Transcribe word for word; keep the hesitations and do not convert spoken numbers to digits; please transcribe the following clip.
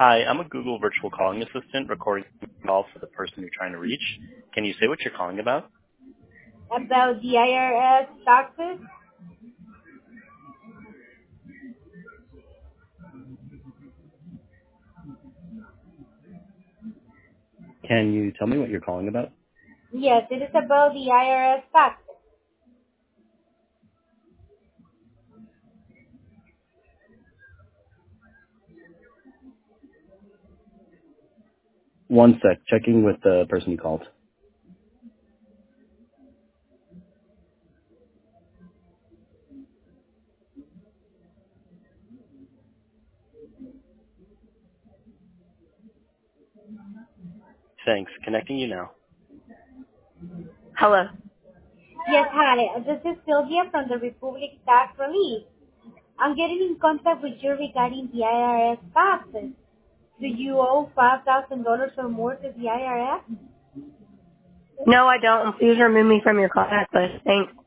Hi, I'm a Google virtual calling assistant recording a call for the person you're trying to reach. Can you say what you're calling about? About the I R S taxes? Can you tell me what you're calling about? Yes, it is about the I R S taxes. One sec, checking with the person you called. Thanks, connecting you now. Hello. Yes, hi. This is Sylvia from the Republic Tax Relief. I'm getting in contact with you regarding the I R S taxes. Do you owe five thousand dollars or more to the I R S? No, I don't. Please remove me from your contact list. Thanks.